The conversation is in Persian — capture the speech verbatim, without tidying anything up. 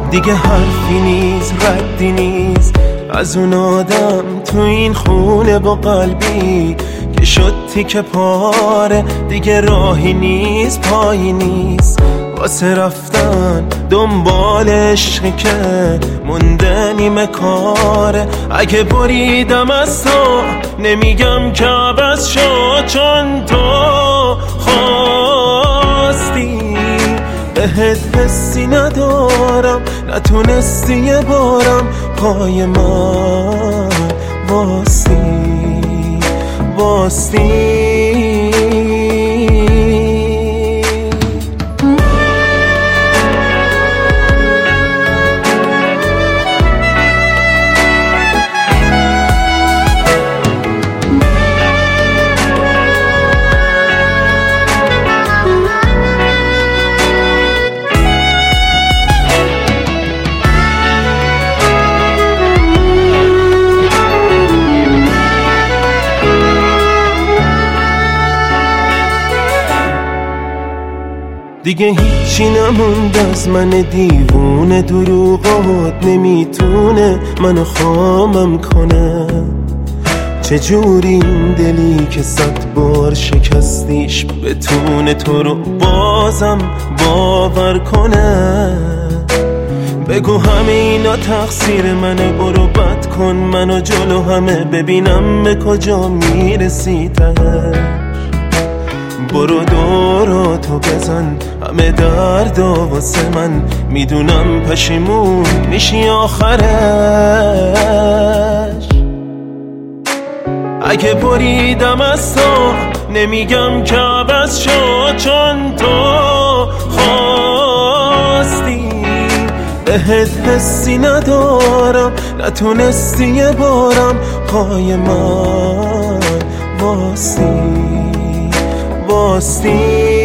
دیگه حرفی نیست ردی نیست از اون آدم تو این خونه با قلبی که شد تیکه پاره. دیگه راهی نیست پایی نیست واسه رفتن دنبال عشقی که مونده نیمه کاره. اگه بریدم از تو نمیگم که عوض شد، چون تو خواستی. بهت حسی ندارم نتونستی یه بارم پای من واستی واستی. دیگه هیچی نموند از من دیوونه، دروغات نمیتونه منو خامم کنه. چجوری این دلی که صد بار شکستیش بتونه تو رو بازم باور کنه. بگو همه اینا تقصیر منه، برو بد کن منو جلو همه ببینم به کجا میرسی تهش. برو دوراتو بزن همه دردا واسه من، میدونم پشیمون میشی آخرش. اگه بریدم از تو نمیگم که عوض شد، چون تو خواستی. بهت حسی ندارم نتونستی یه بارم پای من واستی واستی.